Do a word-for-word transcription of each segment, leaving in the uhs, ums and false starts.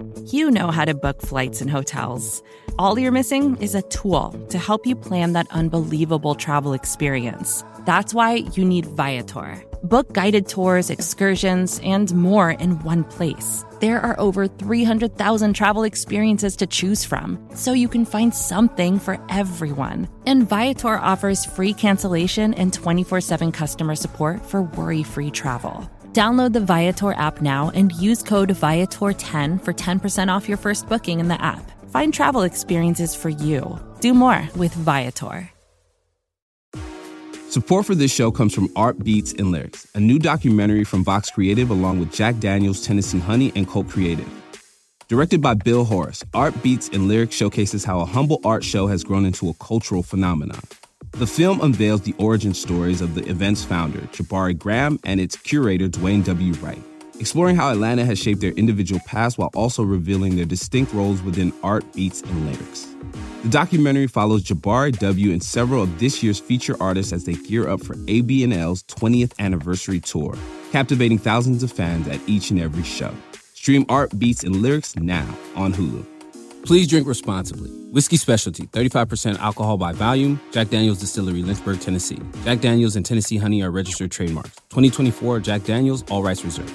You know how to book flights and hotels. All you're missing is a tool to help you plan that unbelievable travel experience. That's why you need Viator. Book guided tours, excursions, and more in one place. There are over three hundred thousand travel experiences to choose from, so you can find something for everyone. And Viator offers free cancellation and twenty-four seven customer support for worry-free travel. Download the Viator app now and use code Viator ten for ten percent off your first booking in the app. Find travel experiences for you. Do more with Viator. Support for this show comes from Art Beats and Lyrics, a new documentary from Vox Creative along with Jack Daniels, Tennessee Honey, and Cult Creative. Directed by Bill Horace, Art Beats and Lyrics showcases how a humble art show has grown into a cultural phenomenon. The film unveils the origin stories of the event's founder, Jabari Graham, and its curator, Dwayne W. Wright, exploring how Atlanta has shaped their individual paths while also revealing their distinct roles within Art Beats and Lyrics. The documentary follows Jabari W. and several of this year's feature artists as they gear up for A B N L's twentieth anniversary tour, captivating thousands of fans at each and every show. Stream Art Beats and Lyrics now on Hulu. Please drink responsibly. Whiskey Specialty, thirty-five percent alcohol by volume. Jack Daniel's Distillery, Lynchburg, Tennessee. Jack Daniel's and Tennessee Honey are registered trademarks. twenty twenty-four Jack Daniel's, all rights reserved.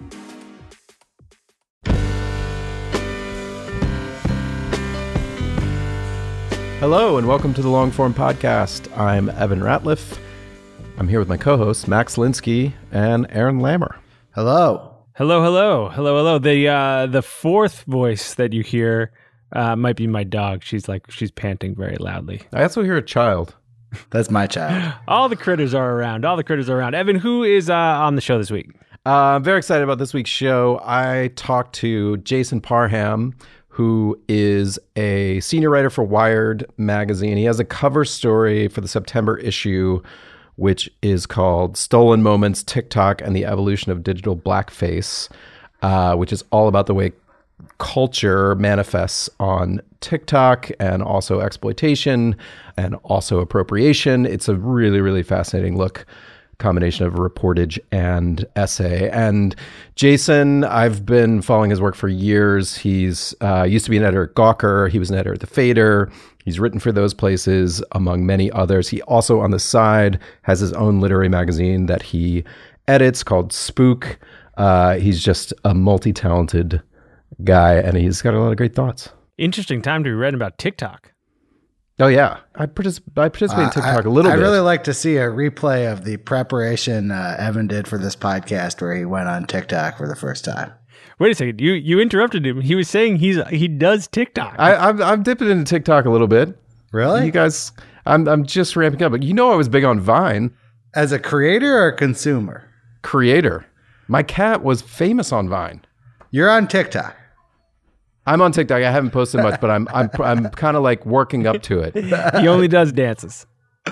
Hello and welcome to the Longform Podcast. I'm Evan Ratliff. I'm here with my co-hosts Max Linsky and Aaron Lammer. Hello. Hello, hello, hello, hello. The uh, the fourth voice that you hear uh, might be my dog. She's like she's panting very loudly. I also hear a child. That's my child. All the critters are around. All the critters are around. Evan, who is uh, on the show this week? Uh, I'm very excited about this week's show. I talked to Jason Parham, who is a senior writer for Wired magazine. He has a cover story for the September issue, which is called Stolen Moments, TikTok, and the Evolution of Digital Blackface, uh, which is all about the way culture manifests on TikTok and also exploitation and also appropriation. It's a really, really fascinating look, combination of reportage and essay. And Jason, I've been following his work for years. He's uh, used to be an editor at Gawker. He was an editor at The Fader. He's written for those places, among many others. He also, on the side, has his own literary magazine that he edits called Spook. Uh, he's just a multi-talented guy, and he's got a lot of great thoughts. Interesting time to be writing about TikTok. Oh, yeah. I, particip- I participate in TikTok uh, I, a little I bit. I really like to see a replay of the preparation uh, Evan did for this podcast where he went on TikTok for the first time. Wait a second. You you interrupted him. He was saying he's he does TikTok. I, I'm, I'm dipping into TikTok a little bit. Really? You guys, I'm I'm just ramping up. But you know I was big on Vine. As a creator or a consumer? Creator. My cat was famous on Vine. You're on TikTok. I'm on TikTok. I haven't posted much, but I'm I'm I'm kind of like working up to it. He only does dances.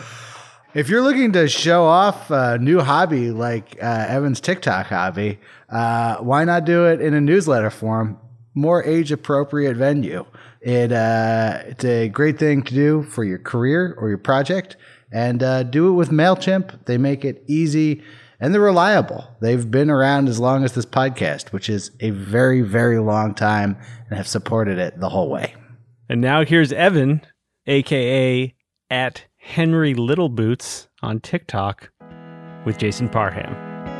If you're looking to show off a new hobby like uh, Evan's TikTok hobby, uh, why not do it in a newsletter form? More age-appropriate venue. It uh, it's a great thing to do for your career or your project, and uh, do it with MailChimp. They make it easy, and they're reliable. They've been around as long as this podcast, which is a very, very long time, and have supported it the whole way. And now here's Evan, a k a at Henry Littleboots on TikTok with Jason Parham.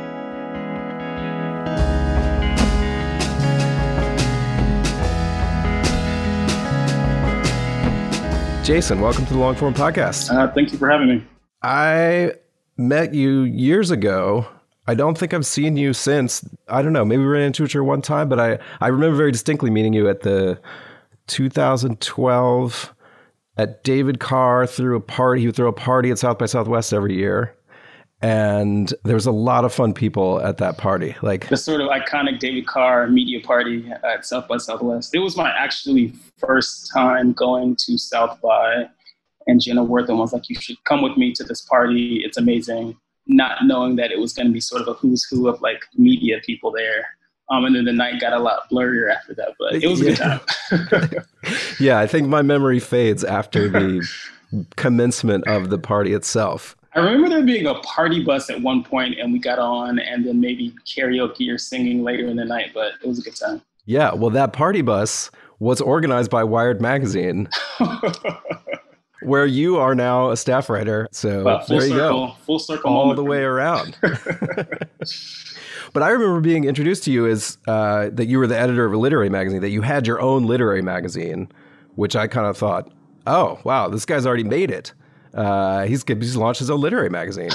Jason, welcome to the Longform Podcast. Uh, thank you for having me. I met you years ago. I don't think I've seen you since. I don't know. Maybe we ran into each other one time, but I, I remember very distinctly meeting you at the two thousand twelve at David Carr threw a party. He would throw a party at South by Southwest every year. And there was a lot of fun people at that party. Like the sort of iconic David Carr media party at South by Southwest. It was my actually first time going to South by, and Jenna Wortham was like, you should come with me to this party. It's amazing. Not knowing that it was going to be sort of a who's who of like media people there. Um, and then the night got a lot blurrier after that, but it was a yeah. good time. Yeah, I think my memory fades after the commencement of the party itself. I remember there being a party bus at one point, and we got on, and then maybe karaoke or singing later in the night, but it was a good time. Yeah, well, that party bus was organized by Wired Magazine, where you are now a staff writer. So Well, full there you circle, go. full circle All moment the for way me. around. But I remember being introduced to you as uh, that you were the editor of a literary magazine, that you had your own literary magazine, which I kind of thought, oh, wow, this guy's already made it. Uh, he's, he's launched his own literary magazine.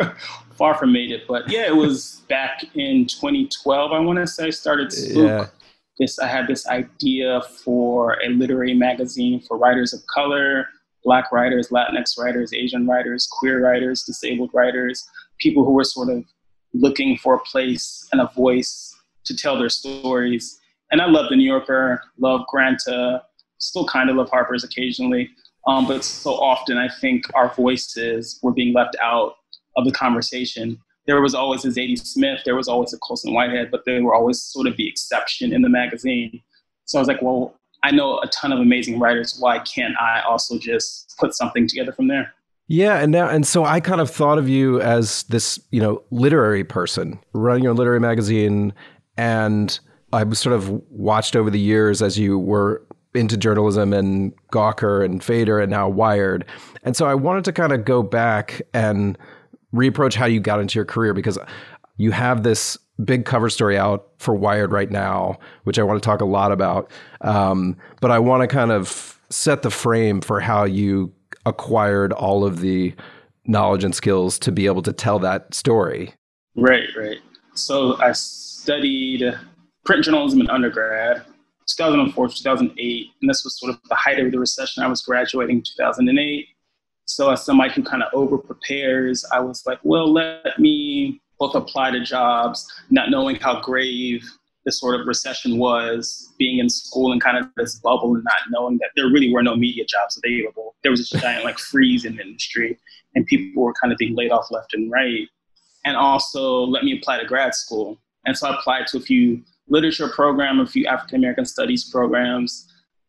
Far from made it, but yeah, it was back in twenty twelve, I want to say, started Spook. Yeah. This, I had this idea for a literary magazine for writers of color, Black writers, Latinx writers, Asian writers, queer writers, disabled writers, people who were sort of looking for a place and a voice to tell their stories. And I love The New Yorker, love Granta, still kind of love Harper's occasionally. Um, but so often I think our voices were being left out of the conversation. There was always a Zadie Smith, there was always a Colson Whitehead, but they were always sort of the exception in the magazine. So I was like, well, I know a ton of amazing writers. Why can't I also just put something together from there? Yeah, and now and so I kind of thought of you as this, you know, literary person running your literary magazine, and I sort of watched over the years as you were into journalism and Gawker and Fader and now Wired. And so I wanted to kind of go back and reapproach how you got into your career, because you have this big cover story out for Wired right now, which I want to talk a lot about. Um, but I want to kind of set the frame for how you acquired all of the knowledge and skills to be able to tell that story. Right, right. So I studied print journalism in undergrad, two thousand four, two thousand eight, and this was sort of the height of the recession. I was graduating in two thousand eight. So as somebody who kind of over-prepares, I was like, well, let me both apply to jobs, not knowing how grave this sort of recession was, being in school and kind of this bubble and not knowing that there really were no media jobs available. There was this giant like freeze in the industry and people were kind of being laid off left and right. And also let me apply to grad school. And so I applied to a few literature programs, a few African-American studies programs.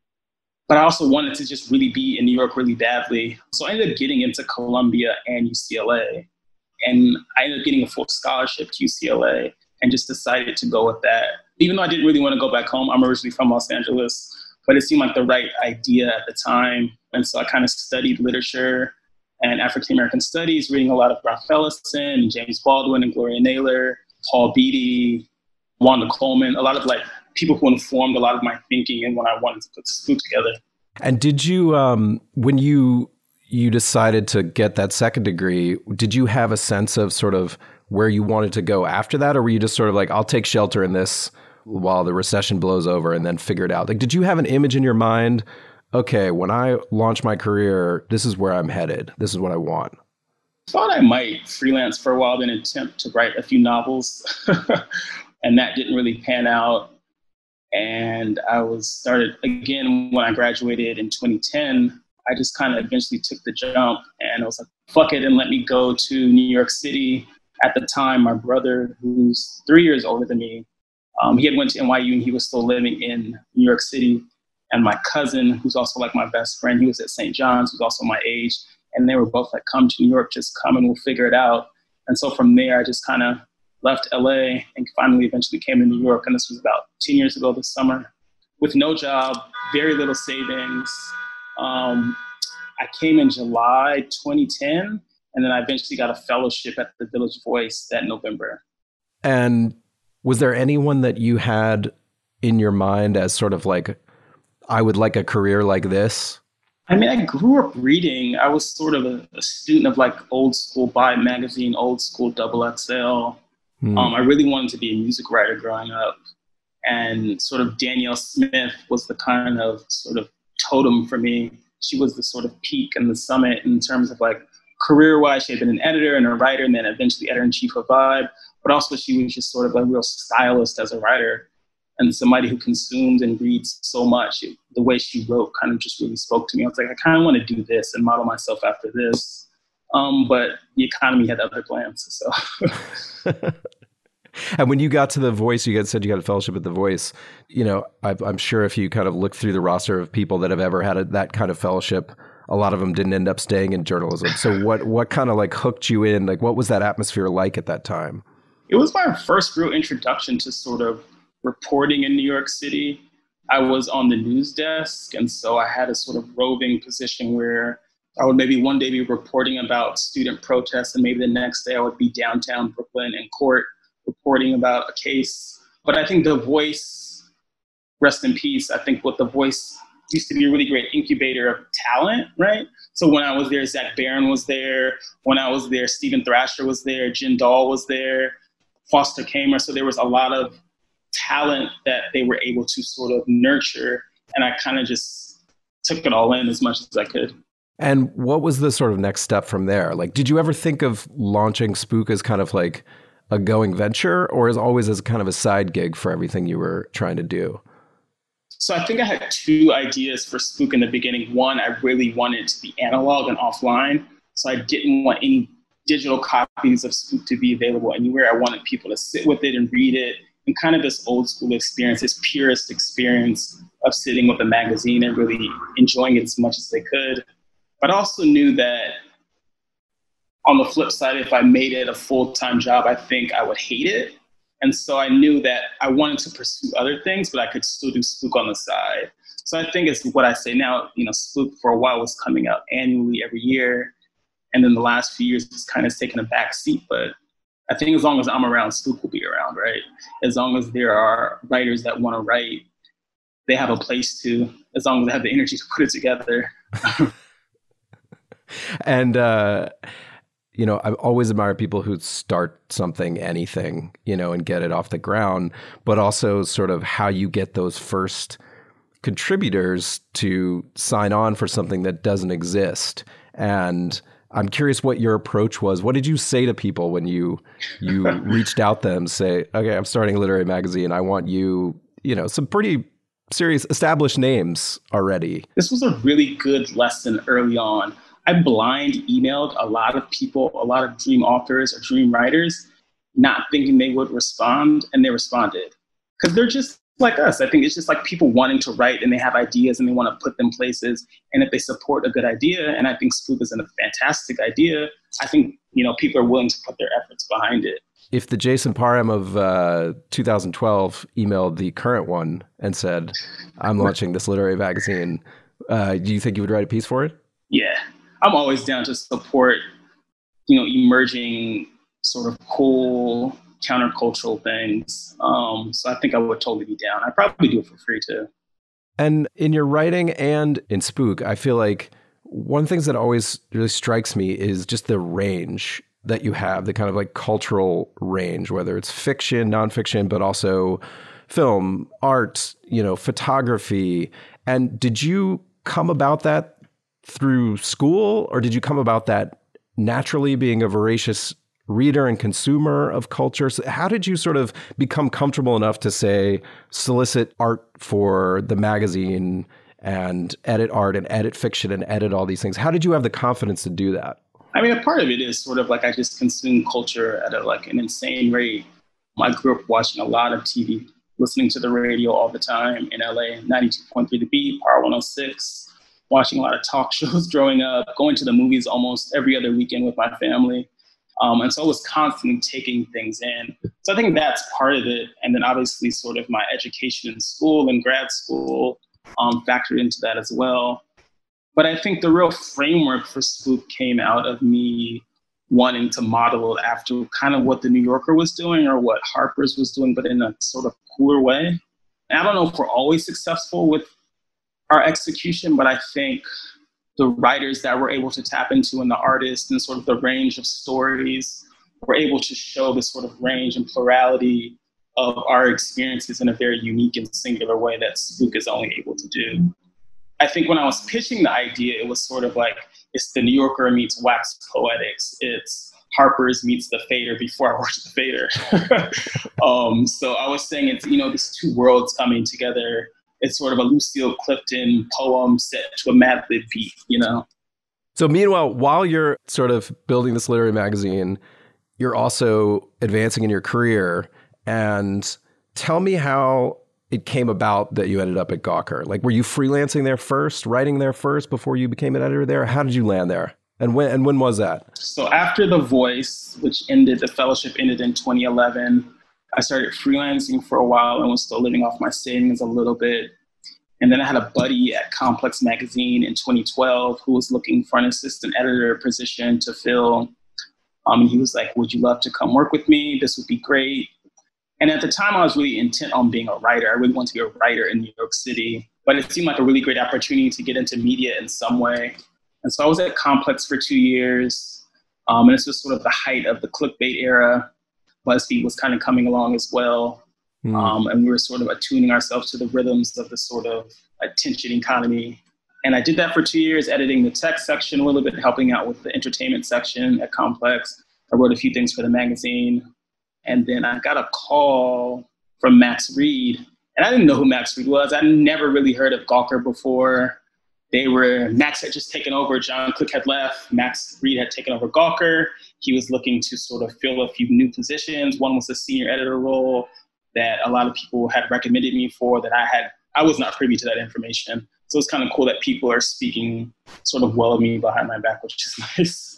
But I also wanted to just really be in New York really badly. So I ended up getting into Columbia and U C L A. And I ended up getting a full scholarship to U C L A and just decided to go with that. Even though I didn't really want to go back home, I'm originally from Los Angeles, but it seemed like the right idea at the time. And so I kind of studied literature and African-American studies, reading a lot of Ralph Ellison, James Baldwin and Gloria Naylor, Paul Beatty, Wanda Coleman, a lot of like people who informed a lot of my thinking and when I wanted to put this book together. And did you, um, when you you decided to get that second degree, did you have a sense of sort of where you wanted to go after that? Or were you just sort of like, I'll take shelter in this while the recession blows over and then figure it out? Like, did you have an image in your mind? Okay, when I launch my career, this is where I'm headed. This is what I want. I thought I might freelance for a while, then attempt to write a few novels. And that didn't really pan out. And I was started again when I graduated in twenty ten. I just kind of eventually took the jump and I was like, fuck it, and let me go to New York City. At the time, my brother, who's three years older than me, um, he had went to N Y U and he was still living in New York City. And my cousin, who's also like my best friend, he was at Saint John's, who's also my age. And they were both like, come to New York, just come and we'll figure it out. And so from there, I just kind of left L A and finally eventually came to New York. And this was about ten years ago this summer with no job, very little savings. Um, I came in July twenty ten, and then I eventually got a fellowship at the Village Voice that November. And was there anyone that you had in your mind as sort of like, I would like a career like this? I mean, I grew up reading. I was sort of a, a student of like old school Vibe magazine, old school Double X L. Hmm. Um, I really wanted to be a music writer growing up. And sort of Danielle Smith was the kind of sort of totem for me. She was the sort of peak and the summit in terms of like career-wise. She had been an editor and a writer and then eventually editor-in-chief of Vibe. But also she was just sort of a real stylist as a writer and somebody who consumes and reads so much. It, the way she wrote kind of just really spoke to me. I was like, I kind of want to do this and model myself after this. Um, but the economy had other plans. So. And when you got to The Voice, you said you got a fellowship at The Voice. You know, I've, I'm sure if you kind of look through the roster of people that have ever had a, that kind of fellowship, a lot of them didn't end up staying in journalism. So what what kind of like hooked you in? Like, what was that atmosphere like at that time? It was my first real introduction to sort of reporting in New York City. I was on the news desk, and so I had a sort of roving position where I would maybe one day be reporting about student protests, and maybe the next day I would be downtown Brooklyn in court reporting about a case. But I think The Voice, rest in peace, I think what The Voice used to be a really great incubator of talent, right? So when I was there, Zach Barron was there. When I was there, Stephen Thrasher was there. Jen Dahl was there. Foster Kamer. So there was a lot of talent that they were able to sort of nurture. And I kind of just took it all in as much as I could. And what was the sort of next step from there? Like, did you ever think of launching Spook as kind of like a going venture, or as always as kind of a side gig for everything you were trying to do? So I think I had two ideas for Spook in the beginning. One, I really wanted to be analog and offline. So I didn't want any digital copies of Spook to be available anywhere. I wanted people to sit with it and read it, and kind of this old school experience, this purist experience of sitting with a magazine and really enjoying it as much as they could. But I also knew that on the flip side, if I made it a full-time job, I think I would hate it. And so I knew that I wanted to pursue other things, but I could still do Spook on the side. So I think it's what I say now, you know, Spook for a while was coming out annually every year. And then the last few years, it's kind of taken a back seat. But I think as long as I'm around, Spook will be around, right? As long as there are writers that want to write, they have a place to, as long as they have the energy to put it together. And, uh, you know, I've always admired people who start something, anything, you know, and get it off the ground, but also sort of how you get those first contributors to sign on for something that doesn't exist. And I'm curious what your approach was. What did you say to people when you you reached out to them, say, okay, I'm starting a literary magazine. I want you, you know, some pretty serious established names already. This was a really good lesson early on. I blind emailed a lot of people, a lot of dream authors or dream writers, not thinking they would respond, and they responded. Because they're just like us. I think it's just like people wanting to write, and they have ideas and they want to put them places. And if they support a good idea, and I think Spook is a fantastic idea, I think, you know, people are willing to put their efforts behind it. If the Jason Parham of uh, two thousand twelve emailed the current one and said, I'm launching this literary magazine, uh, do you think you would write a piece for it? Yeah. I'm always down to support, you know, emerging sort of cool countercultural things. Um, so I think I would totally be down. I'd probably do it for free too. And in your writing and in Spook, I feel like one of the things that always really strikes me is just the range that you have, the kind of like cultural range, whether it's fiction, nonfiction, but also film, art, you know, photography. And did you come about that through school, or did you come about that naturally, being a voracious reader and consumer of culture? So how did you sort of become comfortable enough to say, solicit art for the magazine and edit art and edit fiction and edit all these things? How did you have the confidence to do that? I mean, a part of it is sort of like I just consume culture at a, like an insane rate. I grew up watching a lot of T V, listening to the radio all the time in L A, ninety-two point three The Beat, Power one oh six. Watching a lot of talk shows growing up, going to the movies almost every other weekend with my family. Um, and so I was constantly taking things in. So I think that's part of it. And then obviously sort of my education in school and grad school um, factored into that as well. But I think the real framework for Spook came out of me wanting to model it after kind of what the New Yorker was doing or what Harper's was doing, but in a sort of cooler way. And I don't know if we're always successful with our execution, but I think the writers that we're able to tap into and the artists and sort of the range of stories, we're able to show the sort of range and plurality of our experiences in a very unique and singular way that Spook is only able to do. I think when I was pitching the idea, it was sort of like, it's the New Yorker meets Wax Poetics. It's Harper's meets the Fader before I watched the Fader. um, so I was saying it's, you know, these two worlds coming together. It's sort of a Lucille Clifton poem set to a Mad Lib beat, you know? So meanwhile, while you're sort of building this literary magazine, you're also advancing in your career. And tell me how it came about that you ended up at Gawker. Like, were you freelancing there first, writing there first before you became an editor there? How did you land there? And when and when was that? So after The Voice, which ended, the fellowship ended in twenty eleven, I started freelancing for a while and was still living off my savings a little bit. And then I had a buddy at Complex Magazine in twenty twelve who was looking for an assistant editor position to fill. Um, and he was like, would you love to come work with me? This would be great. And at the time, I was really intent on being a writer. I really wanted to be a writer in New York City. But it seemed like a really great opportunity to get into media in some way. And so I was at Complex for two years. Um, and this was sort of the height of the clickbait era. BuzzFeed was kind of coming along as well. Mm. Um, and we were sort of attuning ourselves to the rhythms of the sort of attention economy. And I did that for two years, editing the tech section a little bit, helping out with the entertainment section at Complex. I wrote a few things for the magazine. And then I got a call from Max Read. And I didn't know who Max Read was. I'd never really heard of Gawker before. They were, Max had just taken over. John Click had left. Max Read had taken over Gawker. He was looking to sort of fill a few new positions. One was a senior editor role that a lot of people had recommended me for that I had, I was not privy to that information. So it's kind of cool that people are speaking sort of well of me behind my back, which is nice.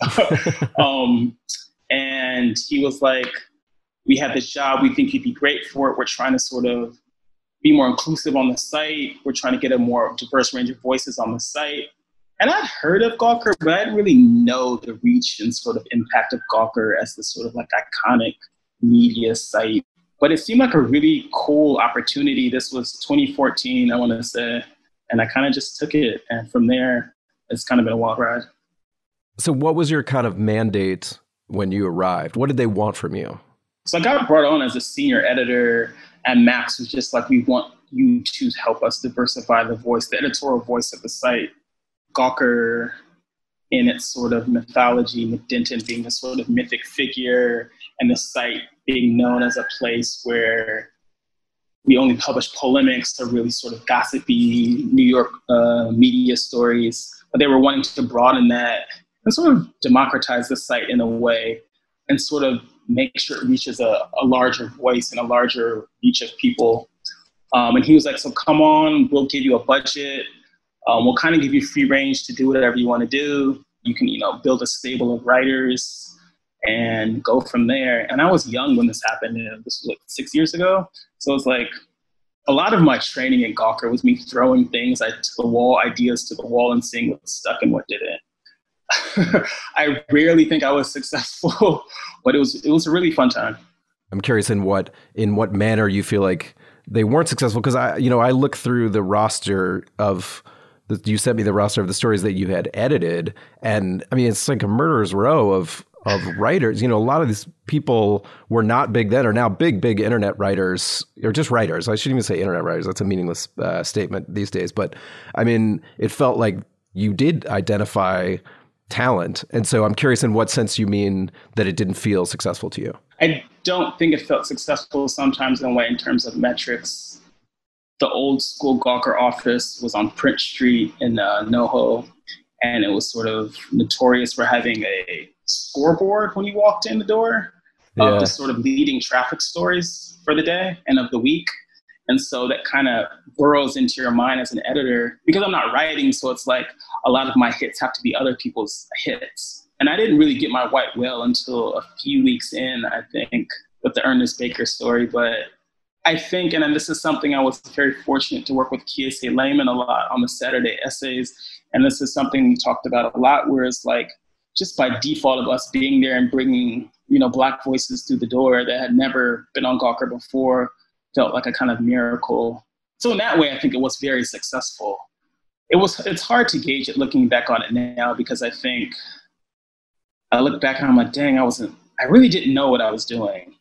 um, and he was like, we have this job. We think you'd be great for it. We're trying to sort of be more inclusive on the site. We're trying to get a more diverse range of voices on the site. And I'd heard of Gawker, but I didn't really know the reach and sort of impact of Gawker as this sort of like iconic media site. But it seemed like a really cool opportunity. This was twenty fourteen, I want to say. And I kind of just took it. And from there, it's kind of been a wild ride. So what was your kind of mandate when you arrived? What did they want from you? So I got brought on as a senior editor, and Max was just like, we want you to help us diversify the voice, the editorial voice of the site. Gawker, in its sort of mythology, McDenton being a sort of mythic figure, and the site being known as a place where we only publish polemics or really sort of gossipy New York uh, media stories. But they were wanting to broaden that and sort of democratize the site in a way and sort of make sure it reaches a, a larger voice and a larger reach of people. Um, and he was like, so come on, we'll give you a budget. Um, we'll kind of give you free range to do whatever you want to do. You can, you know, build a stable of writers and go from there. And I was young when this happened. You know, this was like six years ago. So it was like a lot of my training in Gawker was me throwing things to the wall, ideas to the wall, and seeing what stuck and what didn't. I rarely think I was successful, but it was it was a really fun time. I'm curious in what in what manner you feel like they weren't successful, because I you know I look through the roster of the, you sent me the roster of the stories that you had edited, and I mean it's like a murderer's row of of writers. You know, a lot of these people were not big then, are now big big internet writers, or just writers. I shouldn't even say internet writers. That's a meaningless uh, statement these days. But I mean, it felt like you did identify talent. And so I'm curious in what sense you mean that it didn't feel successful to you. I don't think it felt successful sometimes in a way in terms of metrics. The old school Gawker office was on Prince Street in uh, NoHo, and it was sort of notorious for having a scoreboard when you walked in the door yeah. of the sort of leading traffic stories for the day and of the week. And so that kind of burrows into your mind as an editor, because I'm not writing. So it's like a lot of my hits have to be other people's hits. And I didn't really get my white whale until a few weeks in, I think, with the Ernest Baker story. But I think, and then this is something I was very fortunate to work with Kiese Lehman a lot on the Saturday essays. And this is something we talked about a lot, where it's like, just by default of us being there and bringing, you know, Black voices through the door that had never been on Gawker before, felt like a kind of miracle. So in that way, I think it was very successful. It was, it's hard to gauge it looking back on it now, because I think I look back and I'm like, dang, I wasn't, I really didn't know what I was doing.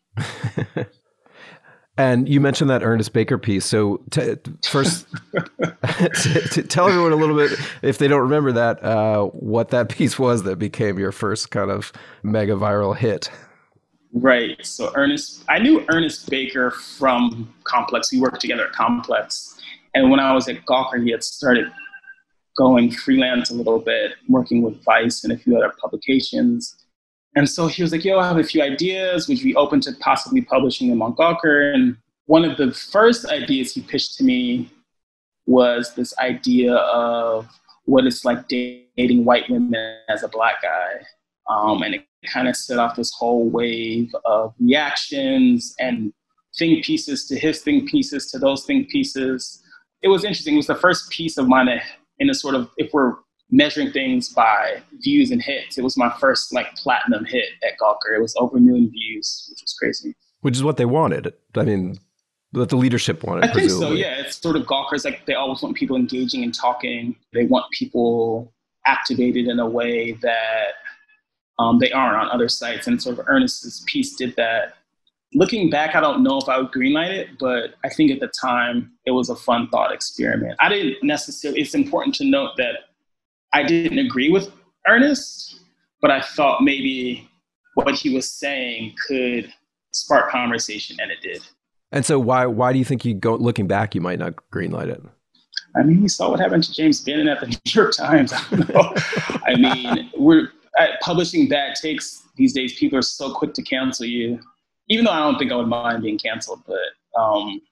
And you mentioned that Ernest Baker piece. So t- first, t- t- tell everyone a little bit, if they don't remember that, uh, what that piece was that became your first kind of mega viral hit. Right. So Ernest, I knew Ernest Baker from Complex. We worked together at Complex. And when I was at Gawker, he had started going freelance a little bit, working with Vice and a few other publications. And so he was like, yo, I have a few ideas. Would you be open to possibly publishing them on Gawker? And one of the first ideas he pitched to me was this idea of what it's like dating white women as a Black guy. Um, and it kind of set off this whole wave of reactions and think pieces to his think pieces to those think pieces. It was interesting. It was the first piece of mine that, in a sort of, if we're measuring things by views and hits, it was my first like platinum hit at Gawker. It was over a million views, which was crazy. Which is what they wanted. I mean, that the leadership wanted, I think presumably. so, yeah. It's sort of Gawker's like, they always want people engaging and talking. They want people activated in a way that um, they aren't on other sites. And sort of Ernest's piece did that. Looking back, I don't know if I would greenlight it, but I think at the time it was a fun thought experiment. I didn't necessarily, it's important to note that I didn't agree with Ernest, but I thought maybe what he was saying could spark conversation, and it did. And so why why do you think you go looking back, you might not greenlight it? I mean, we saw what happened to James Bannon at the New York Times. I don't know. I mean, we're at publishing bad takes these days. People are so quick to cancel you. Even though I don't think I would mind being canceled, but um,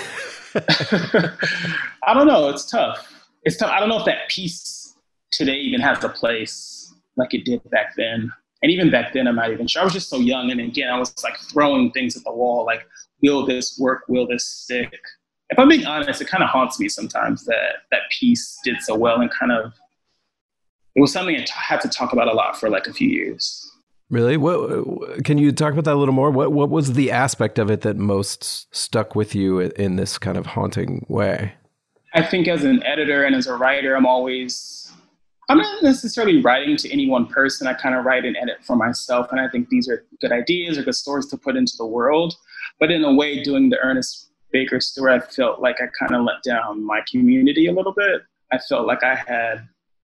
I don't know. It's tough. It's tough. I don't know if that piece today even has a place like it did back then. And even back then, I'm not even sure. I was just so young. And again, I was like throwing things at the wall, like, will this work? Will this stick? If I'm being honest, it kind of haunts me sometimes that that piece did so well and kind of, it was something I t- had to talk about a lot for like a few years. Really? What, can you talk about that a little more? What what was the aspect of it that most stuck with you in this kind of haunting way? I think as an editor and as a writer, I'm always, I'm not necessarily writing to any one person. I kind of write and edit for myself. And I think these are good ideas or good stories to put into the world. But in a way, doing the Ernest Baker story, I felt like I kind of let down my community a little bit. I felt like I had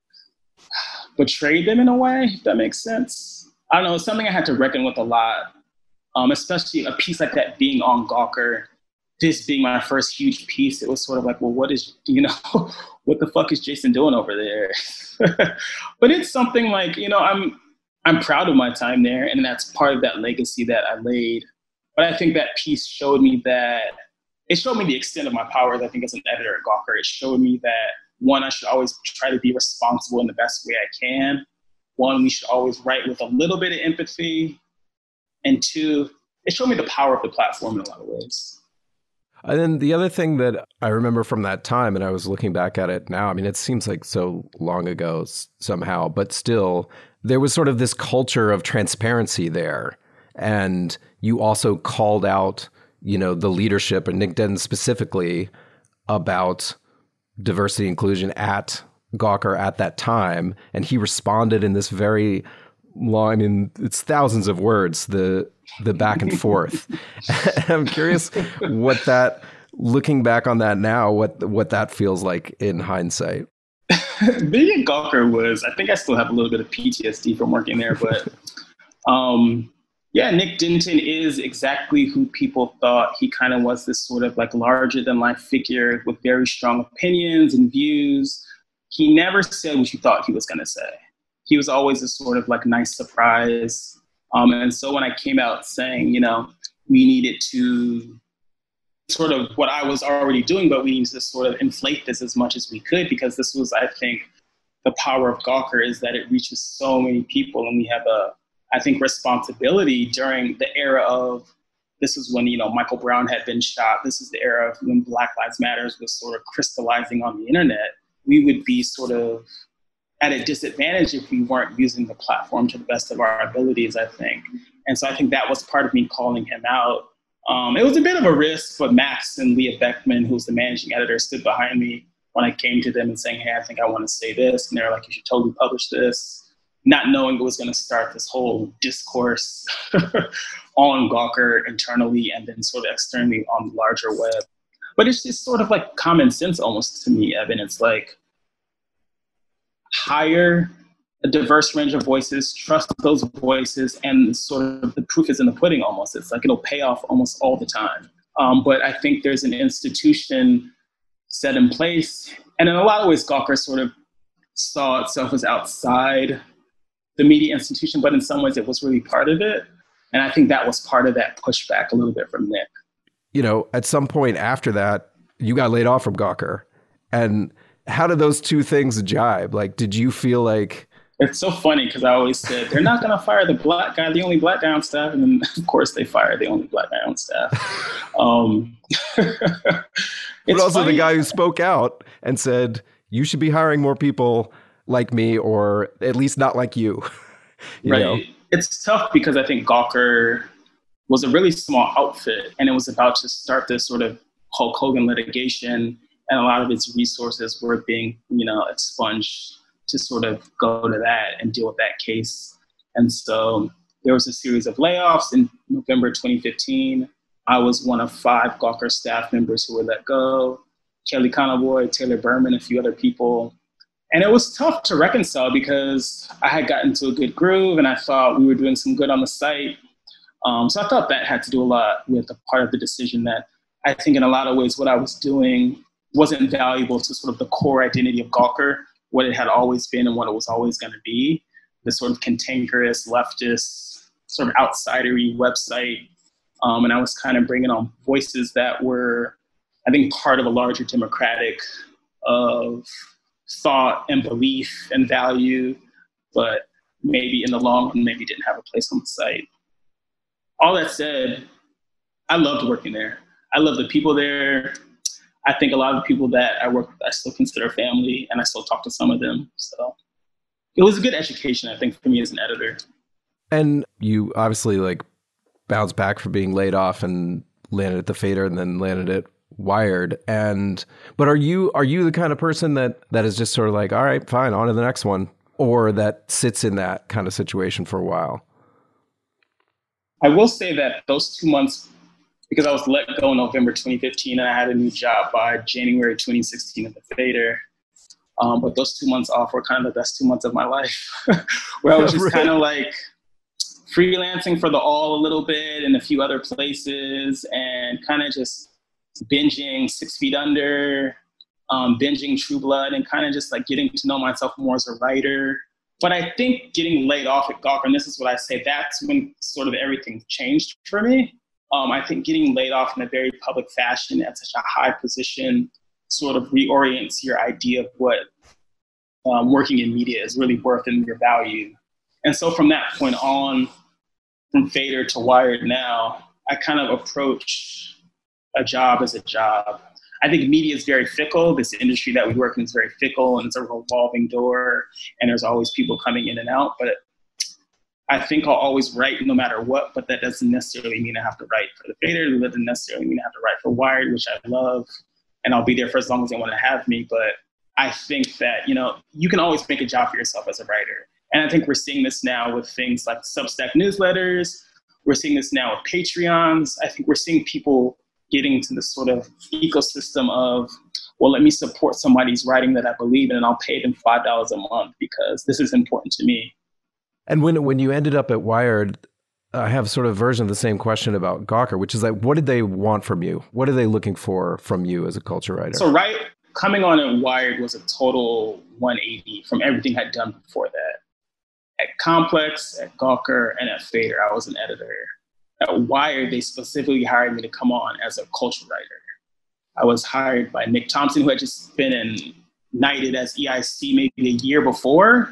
betrayed them in a way, if that makes sense. I don't know, it's something I had to reckon with a lot, um, especially a piece like that being on Gawker, this being my first huge piece. It was sort of like, well, what is, you know, what the fuck is Jason doing over there? But it's something like, you know, I'm I'm proud of my time there, and that's part of that legacy that I laid. But I think that piece showed me that, it showed me the extent of my powers, I think, as an editor at Gawker. It showed me that, one, I should always try to be responsible in the best way I can. One, we should always write with a little bit of empathy. And two, it showed me the power of the platform in a lot of ways. And then the other thing that I remember from that time, and I was looking back at it now, I mean, it seems like so long ago somehow, but still, there was sort of this culture of transparency there. And you also called out, you know, the leadership, and Nick Denton specifically, about diversity inclusion at Gawker at that time, and he responded in this very long, I mean, it's thousands of words, the the back and forth. I'm curious what that, looking back on that now, what what that feels like in hindsight. Being at Gawker was, I think I still have a little bit of P T S D from working there, but um, yeah, Nick Denton is exactly who people thought he kind of was, this sort of like larger than life figure with very strong opinions and views. He never said what you thought he was going to say. He was always a sort of like nice surprise. Um, and so when I came out saying, you know, we needed to sort of what I was already doing, but we needed to sort of inflate this as much as we could, because this was, I think, the power of Gawker is that it reaches so many people. And we have a, I think, responsibility during the era of, this is when, you know, Michael Brown had been shot. This is the era of when Black Lives Matter was sort of crystallizing on the internet. We would be sort of at a disadvantage if we weren't using the platform to the best of our abilities, I think. And so I think that was part of me calling him out. Um, it was a bit of a risk, but Max and Leah Beckman, who's the managing editor, stood behind me when I came to them and saying, hey, I think I want to say this. And they were like, you should totally publish this. Not knowing it was going to start this whole discourse on Gawker internally and then sort of externally on the larger web. But it's just sort of like common sense almost to me, Evan. It's like, hire a diverse range of voices, trust those voices, and sort of the proof is in the pudding almost. It's like it'll pay off almost all the time. Um, but I think there's an institution set in place. And in a lot of ways, Gawker sort of saw itself as outside the media institution, but in some ways it was really part of it. And I think that was part of that pushback a little bit from Nick. You know, at some point after that, you got laid off from Gawker. And how did those two things jibe? Like, did you feel like It's so funny because I always said they're not going to fire the black guy, the only black guy on staff, and then of course they fire the only black guy on staff. Um, but also funny. The guy who spoke out and said you should be hiring more people like me, or at least not like you. you right. know? It's tough because I think Gawker was a really small outfit, and it was about to start this sort of Hulk Hogan litigation, and a lot of its resources were being, you know, expunged to sort of go to that and deal with that case. And so there was a series of layoffs in November twenty fifteen. I was one of five Gawker staff members who were let go. Kelly Conaway, Taylor Berman, a few other people. And it was tough to reconcile because I had gotten to a good groove and I thought we were doing some good on the site. Um, so I thought that had to do a lot with a part of the decision that I think in a lot of ways what I was doing wasn't valuable to sort of the core identity of Gawker, what it had always been and what it was always going to be, the sort of cantankerous, leftist, sort of outsidery website. Um, and I was kind of bringing on voices that were, I think, part of a larger democratic of thought and belief and value, but maybe in the long run, maybe didn't have a place on the site. All that said, I loved working there. I love the people there. I think a lot of the people that I work with, I still consider family, and I still talk to some of them. So it was a good education, I think, for me as an editor. And you obviously like bounced back from being laid off and landed at the Fader and then landed at Wired. And but are you are you the kind of person that that is just sort of like, all right, fine, on to the next one, or that sits in that kind of situation for a while? I will say that those two months, because I was let go in November twenty fifteen and I had a new job by January twenty sixteen at the Fader. Um, but those two months off were kind of the best two months of my life, where I was just really? kind of like freelancing for the All a little bit and a few other places, and kind of just binging Six Feet Under, um, binging True Blood, and kind of just like getting to know myself more as a writer. But I think getting laid off at Gawker, and this is what I say, that's when sort of everything changed for me. Um, I think getting laid off in a very public fashion at such a high position sort of reorients your idea of what um, working in media is really worth and your value. And so from that point on, from Fader to Wired now, I kind of approach a job as a job. I think media is very fickle. This industry that we work in is very fickle, and it's a revolving door, and there's always people coming in and out. But I think I'll always write no matter what, but that doesn't necessarily mean I have to write for the Fader. It doesn't necessarily mean I have to write for Wired, which I love, and I'll be there for as long as they want to have me. But I think that, you know, you can always make a job for yourself as a writer. And I think we're seeing this now with things like Substack newsletters. We're seeing this now with Patreons. I think we're seeing people getting to this sort of ecosystem of, well, let me support somebody's writing that I believe in, and I'll pay them five dollars a month because this is important to me. And when when you ended up at Wired, I have sort of a version of the same question about Gawker, which is like, what did they want from you? What are they looking for from you as a culture writer? So right, coming on at Wired was a total one eighty from everything I'd done before that. At Complex, at Gawker, and at Fader, I was an editor. At Wired, they specifically hired me to come on as a culture writer. I was hired by Nick Thompson, who had just been knighted as E I C maybe a year before.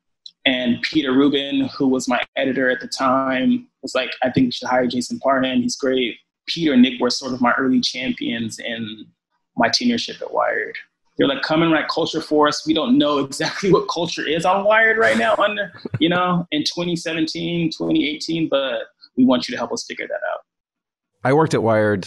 And Peter Rubin, who was my editor at the time, was like, I think you should hire Jason Parham. He's great. Peter and Nick were sort of my early champions in my tenureship at Wired. They're like, come and write culture for us. We don't know exactly what culture is on Wired right now, under, you know, in twenty seventeen, twenty eighteen, but we want you to help us figure that out. I worked at Wired.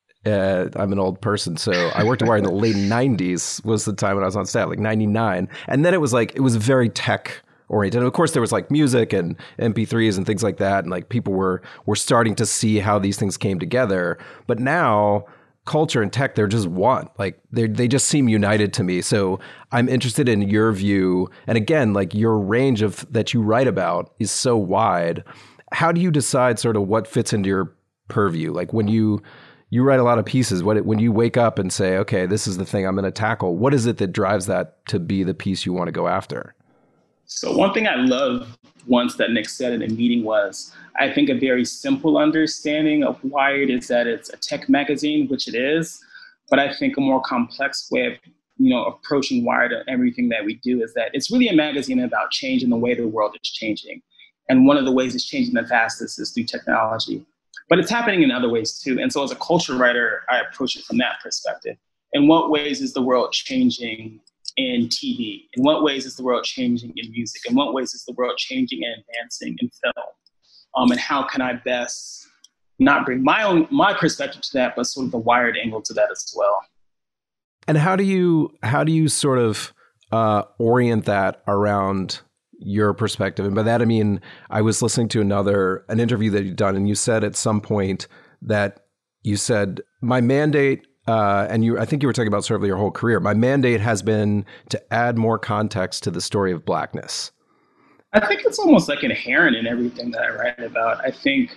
Uh, I'm an old person, so I worked at Wired in the late nineties was the time when I was on staff, like ninety-nine. And then it was like, it was very tech oriented. And of course, there was like music and M P threes and things like that. And like people were were starting to see how these things came together. But now culture and tech, they're just one. Like they they just seem united to me. So I'm interested in your view. And again, like your range of that you write about is so wide. How do you decide sort of what fits into your purview? Like when you you write a lot of pieces, what when you wake up and say, okay, this is the thing I'm going to tackle, what is it that drives that to be the piece you want to go after? So one thing I love once that Nick said in a meeting was, I think a very simple understanding of Wired is that it's a tech magazine, which it is, but I think a more complex way of you know, approaching Wired and everything that we do is that it's really a magazine about change in the way the world is changing. And one of the ways it's changing the fastest is through technology. But it's happening in other ways too. And so as a culture writer, I approach it from that perspective. In what ways is the world changing in T V? In what ways is the world changing in music? In what ways is the world changing and advancing in film? Um, and how can I best not bring my own my perspective to that, but sort of the Wired angle to that as well? And how do you how do you sort of uh, orient that around your perspective? And by that I mean, I was listening to another an interview that you'd done, and you said at some point that you said my mandate. Uh, and you, I think you were talking about sort of your whole career. My mandate has been to add more context to the story of Blackness. I think it's almost like inherent in everything that I write about. I think,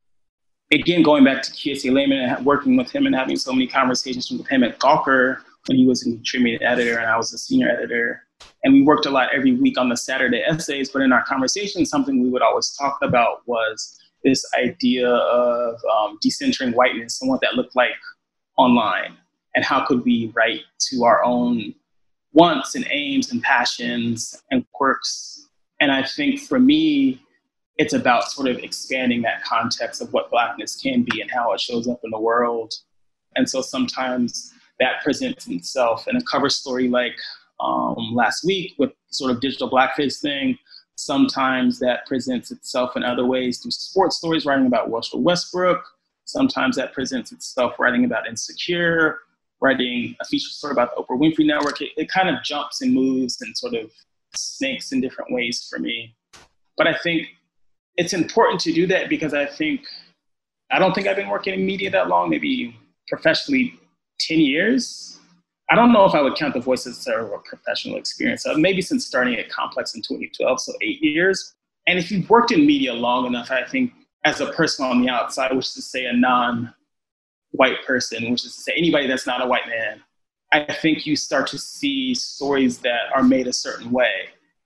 again, going back to Kiese Laymon and working with him and having so many conversations with him at Gawker when he was a contributing editor and I was a senior editor. And we worked a lot every week on the Saturday essays, but in our conversations, something we would always talk about was this idea of um, decentering whiteness and what that looked like online, and how could we write to our own wants and aims and passions and quirks. And I think for me, it's about sort of expanding that context of what Blackness can be and how it shows up in the world. And so sometimes that presents itself in a cover story like um, last week with sort of digital blackface thing. Sometimes that presents itself in other ways through sports stories, writing about Russell Westbrook. Sometimes that presents itself writing about Insecure, writing a feature story about the Oprah Winfrey Network. It, it kind of jumps and moves and sort of snakes in different ways for me. But I think it's important to do that because I think, I don't think I've been working in media that long, maybe professionally ten years. I don't know if I would count The Voice as sort of a professional experience. So maybe since starting at Complex in twenty twelve, so eight years. And if you've worked in media long enough, I think as a person on the outside, which is to say a non-white person, which is to say anybody that's not a white man, I think you start to see stories that are made a certain way.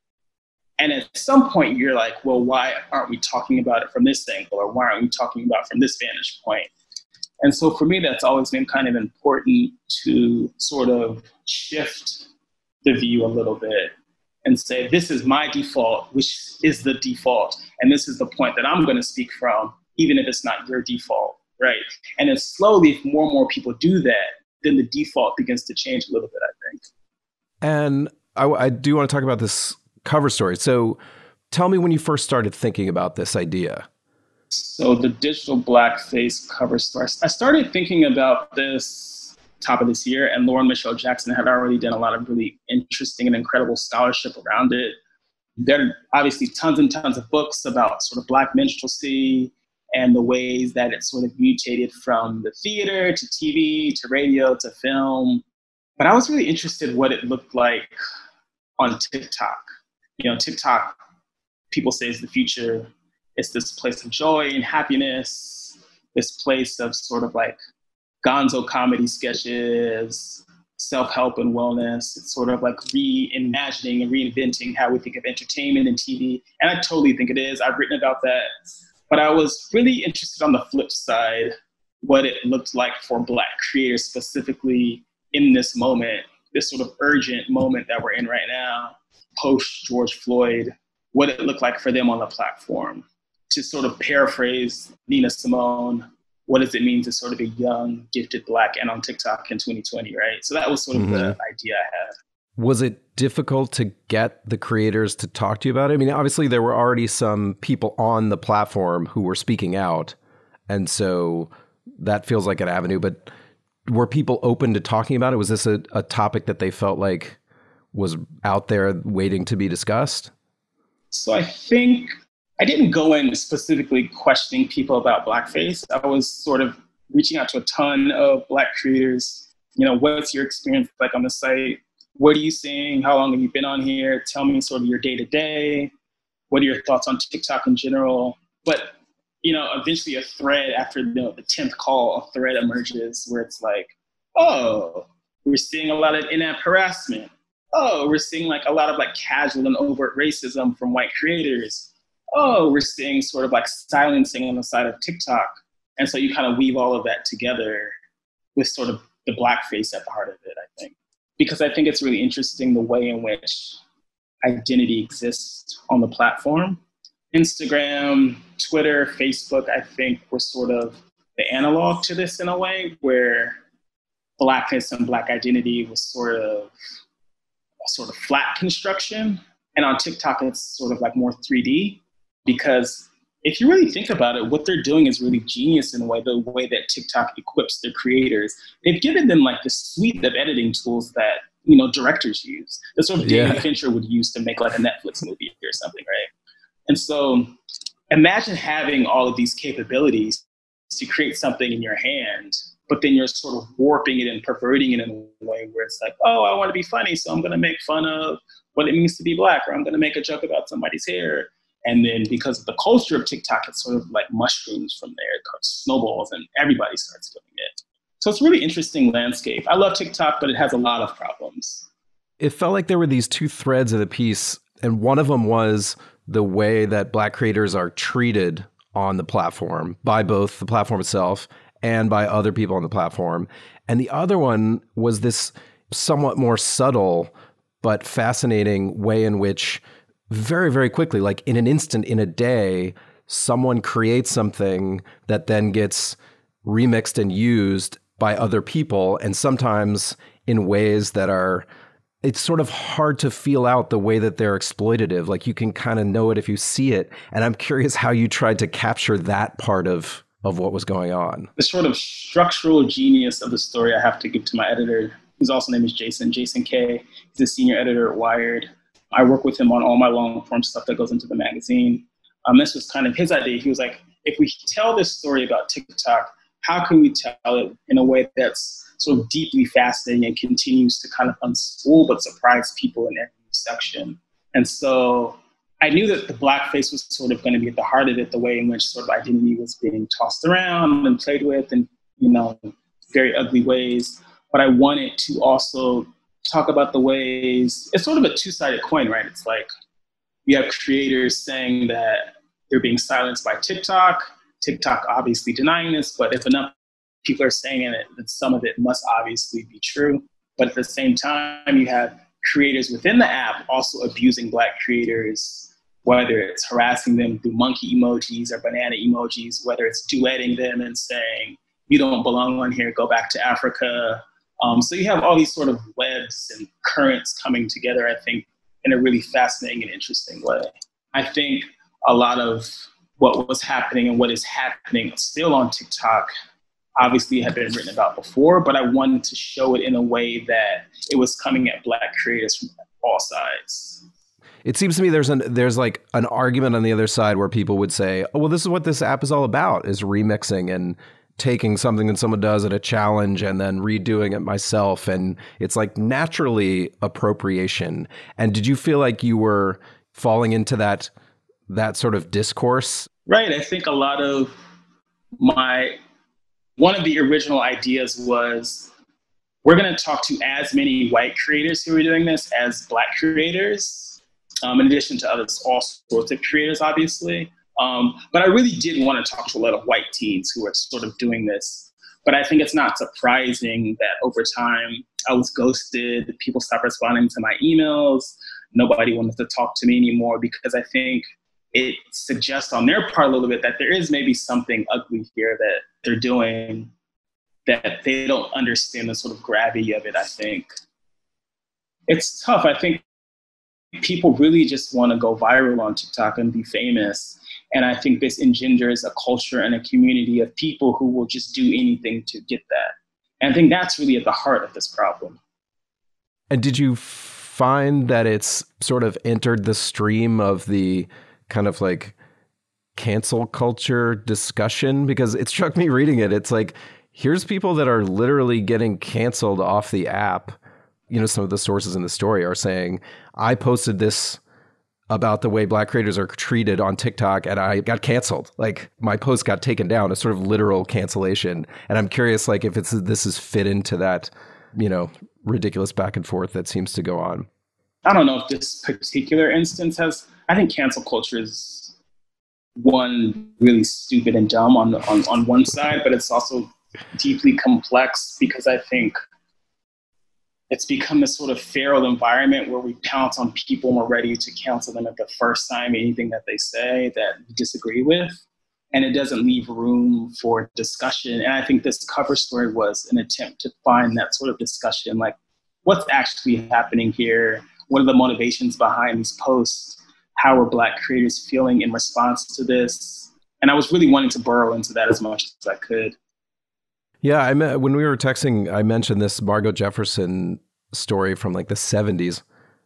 And at some point you're like, well, why aren't we talking about it from this angle? Or why aren't we talking about it from this vantage point? And so for me, that's always been kind of important to sort of shift the view a little bit and say, this is my default, which is the default. And this is the point that I'm going to speak from, even if it's not your default, right? And then slowly, if more and more people do that, then the default begins to change a little bit, I think. And I, I do want to talk about this cover story. So tell me when you first started thinking about this idea. So the digital blackface cover story, I started thinking about this top of this year, and Lauren Michelle Jackson had already done a lot of really interesting and incredible scholarship around it. There are obviously tons and tons of books about sort of Black minstrelsy and the ways that it sort of mutated from the theater to T V to radio to film. But I was really interested in what it looked like on TikTok. You know, TikTok, people say, is the future. It's this place of joy and happiness, this place of sort of like gonzo comedy sketches, self-help and wellness. It's sort of like reimagining and reinventing how we think of entertainment and T V. And I totally think it is. I've written about that. But I was really interested on the flip side, what it looked like for Black creators specifically in this moment, this sort of urgent moment that we're in right now, post George Floyd, what it looked like for them on the platform. To sort of paraphrase Nina Simone, what does it mean to sort of be young, gifted Black and on TikTok in twenty twenty, right? So that was sort of mm-hmm. the idea I had. Was it difficult to get the creators to talk to you about it? I mean, obviously there were already some people on the platform who were speaking out, and so that feels like an avenue, but were people open to talking about it? Was this a, a topic that they felt like was out there waiting to be discussed? So I think I didn't go in specifically questioning people about blackface. I was sort of reaching out to a ton of Black creators. You know, what's your experience like on the site? What are you seeing? How long have you been on here? Tell me sort of your day-to-day. What are your thoughts on TikTok in general? But, you know, eventually a thread after the, the tenth call, a thread emerges where it's like, oh, we're seeing a lot of in-app harassment. Oh, we're seeing like a lot of like casual and overt racism from white creators. Oh, we're seeing sort of like silencing on the side of TikTok. And so you kind of weave all of that together with sort of the blackface at the heart of it, I think. because I think it's really interesting the way in which identity exists on the platform. Instagram, Twitter, Facebook, I think were sort of the analog to this in a way, where Blackness and Black identity was sort of a sort of flat construction. And on TikTok, it's sort of like more three D, because if you really think about it, what they're doing is really genius in a way, the way that TikTok equips their creators. They've given them like this suite of editing tools that, you know, directors use, the sort of David Yeah. Fincher would use to make like a Netflix movie or something, right? And so imagine having all of these capabilities to create something in your hand, but then you're sort of warping it and perverting it in a way where it's like, oh, I want to be funny, so I'm going to make fun of what it means to be Black, or I'm going to make a joke about somebody's hair. And then because of the culture of TikTok, it sort of like mushrooms from there, it snowballs, and everybody starts doing it. So it's a really interesting landscape. I love TikTok, but it has a lot of problems. It felt like there were these two threads of the piece, and one of them was the way that Black creators are treated on the platform by both the platform itself and by other people on the platform. And the other one was this somewhat more subtle but fascinating way in which very, very quickly, like in an instant, in a day, someone creates something that then gets remixed and used by other people, and sometimes in ways that are, it's sort of hard to feel out the way that they're exploitative. Like you can kind of know it if you see it. And I'm curious how you tried to capture that part of, of what was going on. The sort of structural genius of the story I have to give to my editor, whose also name is Jason, Jason Kay. He's a senior editor at Wired. I work with him on all my long form stuff that goes into the magazine. Um, this was kind of his idea. He was like, if we tell this story about TikTok, how can we tell it in a way that's sort of deeply fascinating and continues to kind of unspool but surprise people in every section? And so I knew that the blackface was sort of going to be at the heart of it, the way in which sort of identity was being tossed around and played with in, you know, very ugly ways. But I wanted to also talk about the ways, it's sort of a two-sided coin, right? It's like you have creators saying that they're being silenced by TikTok, TikTok obviously denying this, but if enough people are saying it, then some of it must obviously be true. But at the same time, you have creators within the app also abusing Black creators, whether it's harassing them through monkey emojis or banana emojis, whether it's duetting them and saying, you don't belong on here, go back to Africa. Um, so you have all these sort of webs and currents coming together, I think, in a really fascinating and interesting way. I think a lot of what was happening and what is happening still on TikTok obviously had been written about before, but I wanted to show it in a way that it was coming at Black creators from all sides. It seems to me there's an there's like an argument on the other side where people would say, oh, well, this is what this app is all about, is remixing and taking something that someone does at a challenge and then redoing it myself. And it's like naturally appropriation. And did you feel like you were falling into that that sort of discourse? Right. I think a lot of my, one of the original ideas was we're going to talk to as many white creators who are doing this as Black creators, um, in addition to others, all sorts of creators, obviously. Um, but I really did want to talk to a lot of white teens who are sort of doing this. But I think it's not surprising that over time I was ghosted, people stopped responding to my emails, nobody wanted to talk to me anymore, because I think it suggests on their part a little bit that there is maybe something ugly here that they're doing, that they don't understand the sort of gravity of it, I think. It's tough. I think people really just want to go viral on TikTok and be famous. And I think this engenders a culture and a community of people who will just do anything to get that. And I think that's really at the heart of this problem. And did you find that it's sort of entered the stream of the kind of like cancel culture discussion? Because it struck me reading it. It's like, here's people that are literally getting canceled off the app. You know, some of the sources in the story are saying, I posted this about the way Black creators are treated on TikTok and I got canceled. Like my post got taken down, a sort of literal cancellation. And I'm curious, like if it's, this is fit into that, you know, ridiculous back and forth that seems to go on. I don't know if this particular instance has, I think cancel culture is one really stupid and dumb on, on, on one side, but it's also deeply complex because I think it's become this sort of feral environment where we pounce on people and we're ready to cancel them at the first time anything that they say that we disagree with. And it doesn't leave room for discussion. And I think this cover story was an attempt to find that sort of discussion, like what's actually happening here? What are the motivations behind these posts? How are Black creators feeling in response to this? And I was really wanting to burrow into that as much as I could. Yeah, I met, when we were texting, I mentioned this Margo Jefferson story from like the seventies.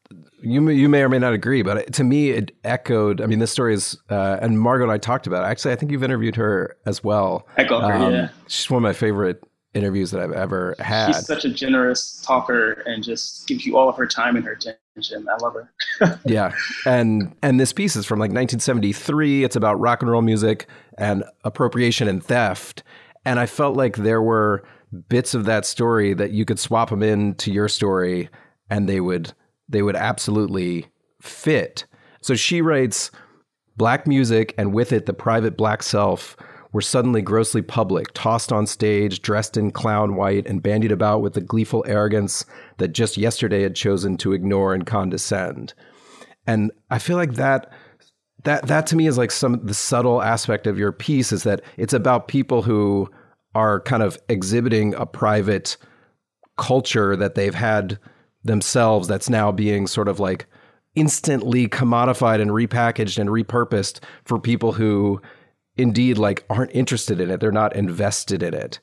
You may, you may or may not agree, but it, to me, it echoed. I mean, this story is, uh, and Margo and I talked about it. Actually, I think you've interviewed her as well. Echo her, um, yeah. She's one of my favorite interviews that I've ever had. She's such a generous talker and just gives you all of her time and her attention. I love her. Yeah. And and this piece is from like nineteen seventy-three. It's about rock and roll music and appropriation and theft. And I felt like there were bits of that story that you could swap them into your story and they would they would absolutely fit. So she writes, Black music and with it the private Black self were suddenly grossly public, tossed on stage, dressed in clown white, and bandied about with the gleeful arrogance that just yesterday had chosen to ignore and condescend. And I feel like that that that to me is like some the subtle aspect of your piece is that it's about people who are kind of exhibiting a private culture that they've had themselves that's now being sort of like instantly commodified and repackaged and repurposed for people who indeed like aren't interested in it. They're not invested in it.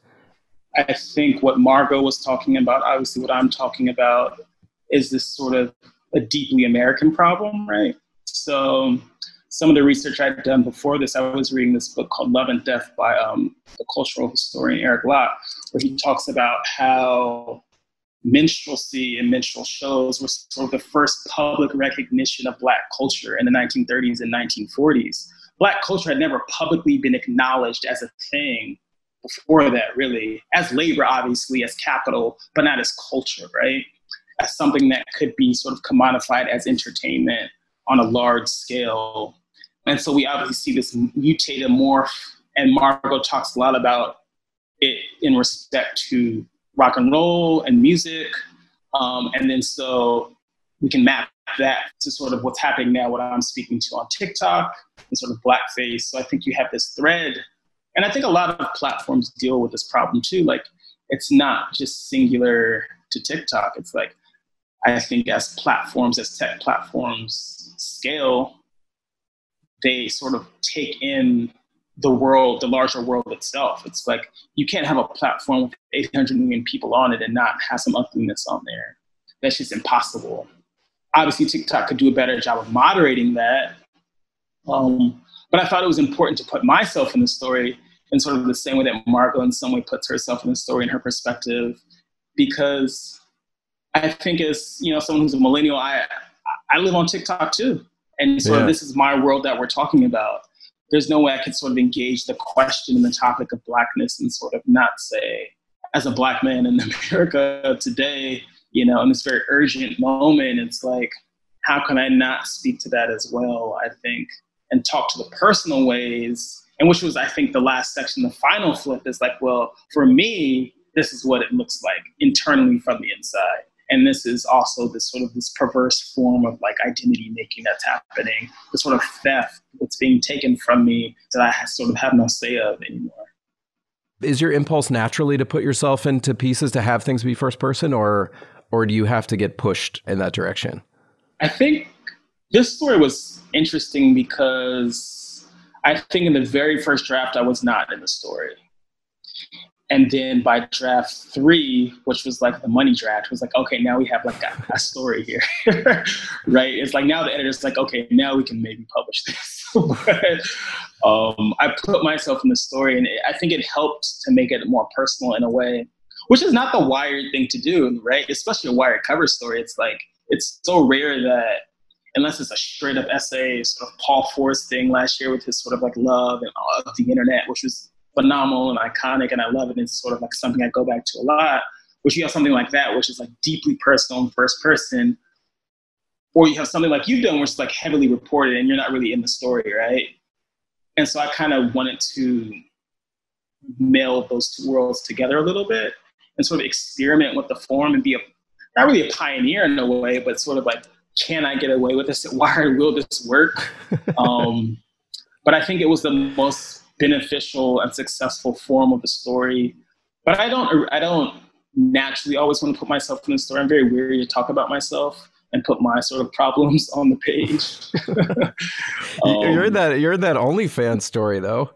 I think what Margo was talking about, obviously what I'm talking about, is this sort of a deeply American problem, right? So some of the research I'd done before this, I was reading this book called Love and Death by um, the cultural historian Eric Locke, where he talks about how minstrelsy and minstrel shows were sort of the first public recognition of Black culture in the nineteen thirties and nineteen forties. Black culture had never publicly been acknowledged as a thing before that, really, as labor, obviously, as capital, but not as culture, right? As something that could be sort of commodified as entertainment on a large scale. And so we obviously see this mutated morph, and Margo talks a lot about it in respect to rock and roll and music. Um, and then so we can map that to sort of what's happening now, what I'm speaking to on TikTok, and sort of blackface. So I think you have this thread. And I think a lot of platforms deal with this problem too. Like, it's not just singular to TikTok. It's like, I think as platforms, as tech platforms scale, they sort of take in the world, the larger world itself. It's like, you can't have a platform with eight hundred million people on it and not have some ugliness on there. That's just impossible. Obviously, TikTok could do a better job of moderating that. Um, but I thought it was important to put myself in the story in sort of the same way that Margo in some way puts herself in the story and her perspective, because I think as, you know, someone who's a millennial, I I live on TikTok too. And sort yeah. of this is my world that we're talking about. There's no way I could sort of engage the question and the topic of Blackness and sort of not say, as a Black man in America today, you know, in this very urgent moment, it's like, how can I not speak to that as well, I think, and talk to the personal ways, and which was, I think, the last section, the final flip is like, well, for me, this is what it looks like internally from the inside. And this is also this sort of this perverse form of like identity making that's happening, the sort of theft that's being taken from me that I sort of have no say of anymore. Is your impulse naturally to put yourself into pieces to have things be first person, or or do you have to get pushed in that direction? I think this story was interesting because I think in the very first draft, I was not in the story. And then by draft three, which was like the money draft, was like, okay, now we have like a, a story here, right? It's like now the editor's like, okay, now we can maybe publish this. but, um, I put myself in the story, and it, I think it helped to make it more personal in a way, which is not the Wired thing to do, right? Especially a Wired cover story. It's like, it's so rare that unless it's a straight up essay, sort of Paul Forrest thing last year with his sort of like love and of the internet, which was phenomenal and iconic, and I love it. It's sort of like something I go back to a lot, which you have something like that, which is like deeply personal and first person, or you have something like you've done, which is like heavily reported and you're not really in the story, right? And so I kind of wanted to meld those two worlds together a little bit and sort of experiment with the form and be a, not really a pioneer in a way, but sort of like, can I get away with this at Wired? Will this work? um, but I think it was the most beneficial and successful form of the story. But I don't, I don't naturally always want to put myself in the story. I'm very weary to talk about myself and put my sort of problems on the page. um, you're in that, you're in that OnlyFans story though.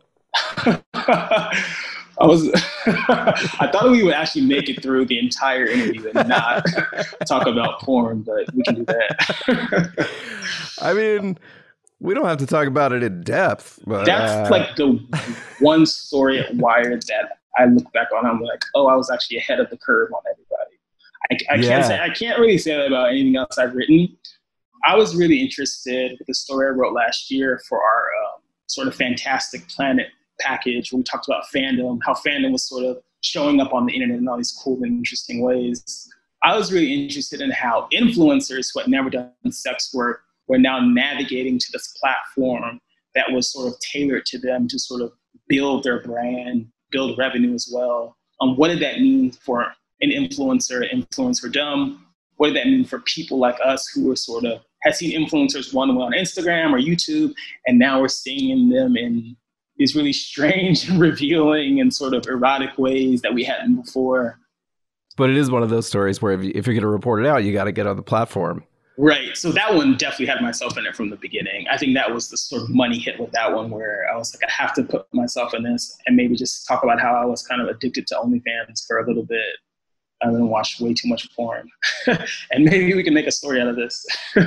I was, I thought we would actually make it through the entire interview and not talk about porn, but we can do that. I mean, we don't have to talk about it in depth, but that's uh... like the one story at Wired that I look back on. I'm like, oh, I was actually ahead of the curve on everybody. I, I yeah. can't say, I can't really say that about anything else I've written. I was really interested with the story I wrote last year for our um, sort of Fantastic Planet package, where we talked about fandom, how fandom was sort of showing up on the internet in all these cool and interesting ways. I was really interested in how influencers who had never done sex work were now navigating to this platform that was sort of tailored to them to sort of build their brand, build revenue as well. Um, what did that mean for an influencer, influencerdom? What did that mean for people like us who were sort of had seen influencers one way on Instagram or YouTube, and now we're seeing them in these really strange and revealing and sort of erotic ways that we hadn't before. But it is one of those stories where if, you, if you're going to report it out, you got to get on the platform. Right. So that one definitely had myself in it from the beginning. I think that was the sort of money hit with that one, where I was like, I have to put myself in this and maybe just talk about how I was kind of addicted to OnlyFans for a little bit and then watched way too much porn. And maybe we can make a story out of this.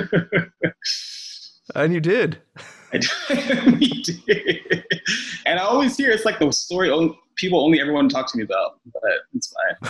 And you did. We did. And I always hear it's like the story only, people only ever want to talk to me about, but it's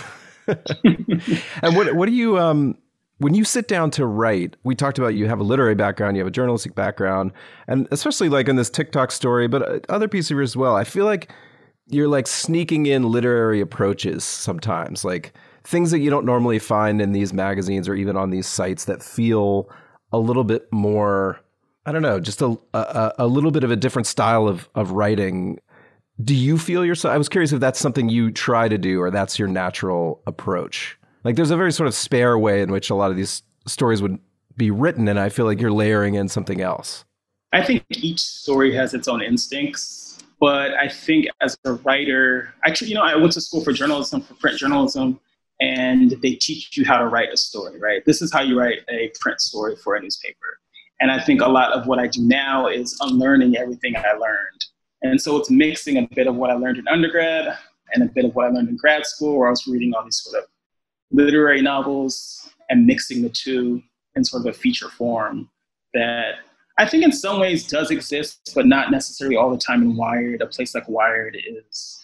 fine. And what what do you um when you sit down to write? We talked about you have a literary background, you have a journalistic background, and especially like in this TikTok story, but other pieces of yours as well. I feel like you're like sneaking in literary approaches sometimes, like things that you don't normally find in these magazines or even on these sites that feel a little bit more, I don't know, just a, a a little bit of a different style of of writing. Do you feel yourself? I was curious if that's something you try to do or that's your natural approach. Like there's a very sort of spare way in which a lot of these stories would be written, and I feel like you're layering in something else. I think each story has its own instincts, but I think as a writer, actually, you know, I went to school for journalism, for print journalism, and they teach you how to write a story, right? This is how you write a print story for a newspaper. And I think a lot of what I do now is unlearning everything I learned. And so it's mixing a bit of what I learned in undergrad and a bit of what I learned in grad school, where I was reading all these sort of literary novels and mixing the two in sort of a feature form that I think in some ways does exist, but not necessarily all the time in Wired. A place like Wired is,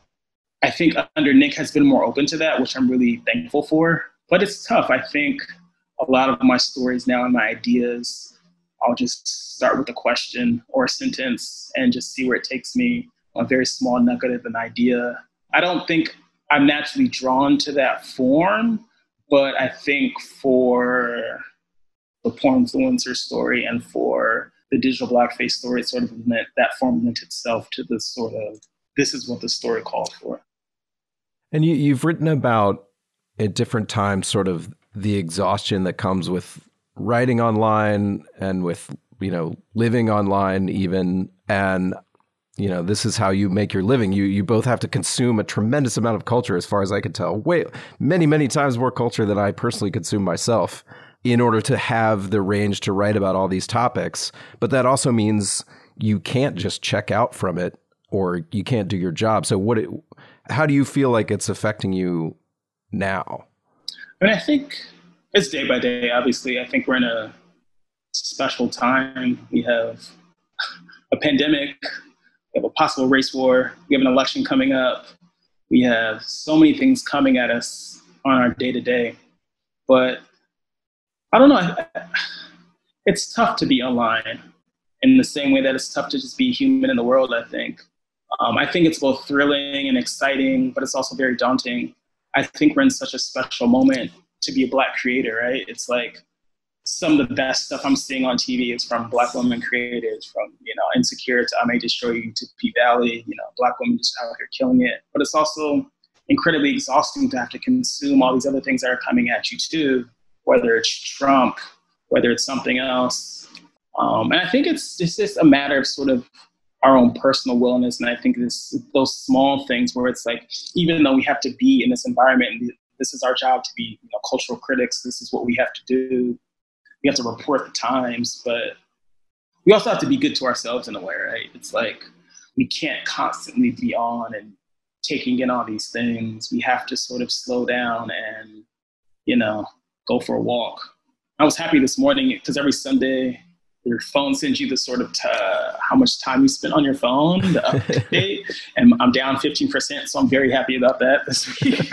I think under Nick has been more open to that, which I'm really thankful for. But it's tough. I think a lot of my stories now and my ideas, I'll just start with a question or a sentence and just see where it takes me, a very small nugget of an idea. I don't think I'm naturally drawn to that form, but I think for the porn influencer story and for the digital blackface story, it sort of meant that form lent itself to this sort of, this is what the story calls for. And you, you've written about at different times sort of the exhaustion that comes with writing online and with, you know, living online even. And, you know, this is how you make your living. You you both have to consume a tremendous amount of culture, as far as I can tell. Way, many, many times more culture than I personally consume myself in order to have the range to write about all these topics. But that also means you can't just check out from it or you can't do your job. So what? It, how do you feel like it's affecting you now? I mean, I think it's day by day, obviously. I think we're in a special time. We have a pandemic, we have a possible race war, we have an election coming up. We have so many things coming at us on our day-to-day. But I don't know, it's tough to be online in the same way that it's tough to just be human in the world, I think. Um, I think it's both thrilling and exciting, but it's also very daunting. I think we're in such a special moment to be a Black creator, right? It's like some of the best stuff I'm seeing on T V is from Black women creators, from, you know, Insecure to I May Destroy You to P Valley, you know, Black women just out here killing it. But it's also incredibly exhausting to have to consume all these other things that are coming at you too, whether it's Trump, whether it's something else. Um, and I think it's, it's just a matter of sort of our own personal willingness. And I think it's those small things where it's like, even though we have to be in this environment, and this is our job to be, you know, cultural critics, this is what we have to do. We have to report the times, but we also have to be good to ourselves in a way, right? It's like, we can't constantly be on and taking in all these things. We have to sort of slow down and, you know, go for a walk. I was happy this morning because every Sunday your phone sends you the sort of t- how much time you spent on your phone, the update, and I'm down fifteen percent, so I'm very happy about that this week.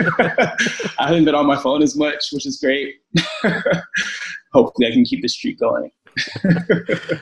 I haven't been on my phone as much, which is great. Hopefully I can keep the streak going. uh,